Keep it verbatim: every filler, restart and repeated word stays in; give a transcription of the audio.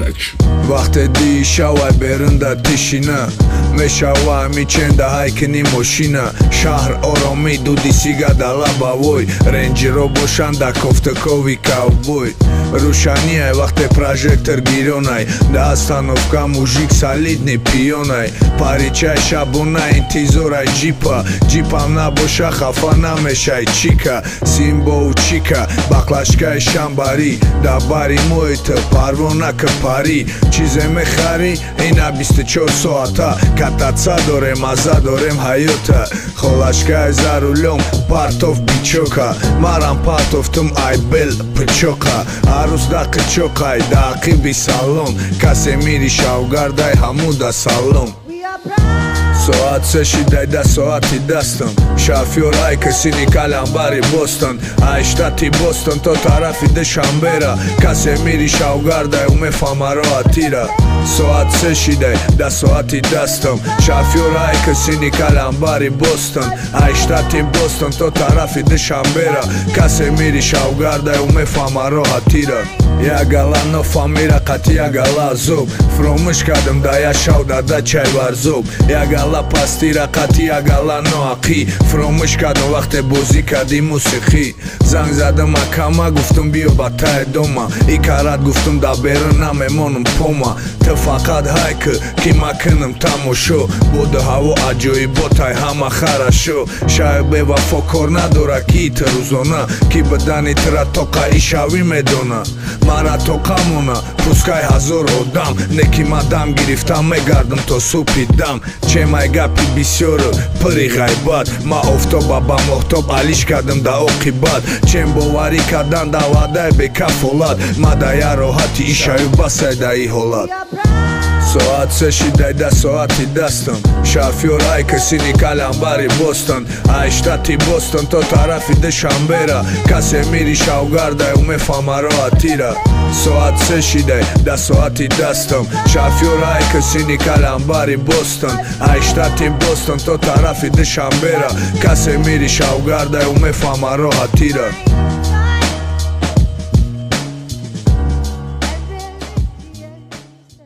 وقت دی شوای برنده تشینه میشوای میچنده هایکنی ماشینه شهر آرامی دودی سیگا دلابوی رنج رو باشنده کفتکوی کاوبوی روشانیه وقت پروژکتور گیرونای داستانوفка мужик солидный пионай паричай шабуна интизорай джипа джипам набоша хафа намешай чика симбоу чика баклашкай шамбари дабари моита парвонака пари чизе мехари ина بیست و چهار соата катаца дорем маза дорем ҳаёта холашкай за рулём партов бичока марам партовтум айбел пчока арус дақи чоқай дақи би салом касе мири шавгардай ҳамуда салом соат се шидай да соати дастам шофёр ай касини каланбари бостон ай штати бостон то тарафи душанбера касе мири шавгардай умефама роатира соат се шидай да соати дастам шофёр ай касини каланбари бостон ай штати бостон то тарафи душанбера касе мири шавгардай умефама роатира ягала нофамира қати ягала зуб фромӯш кардам да яшавда да чайварзуб ягала пастира қати ягала ноақӣ фромӯш кардам вақте бозӣ карди мусиқӣ занг задам акама гуфтум биё ба таи дома икарат гуфтум да берун намемонам пома ту фақат ҳайк ки макунам тамошо боду ҳаво аҷоиботай ҳама харашо шаёд бевафо кор надора ки ит рӯзона ки бадани тра тоқа ишавӣ медона мара тоқамона пускай ҳазор одам неки ма дам гирифтам мегардам то субҳи дам чемай гапи бисёр пири ғайбат ма офтоба ба моҳтоб алиш кардам да оқибат чем боварӣ кардан да ваъдаи бекафолат ма да я роҳати ишаю басай да и ҳолат соат се шидай да соати дастам шофёр ай касини каланбари бостон ай штати бостон то тарафи душанбера касе мири шавгардай умефама роатира соат се шидай да соати дастам шофёр ай касини каланбари бостон ай штати бостон то тарафи душанбера касе мири шавгардай умефама роатира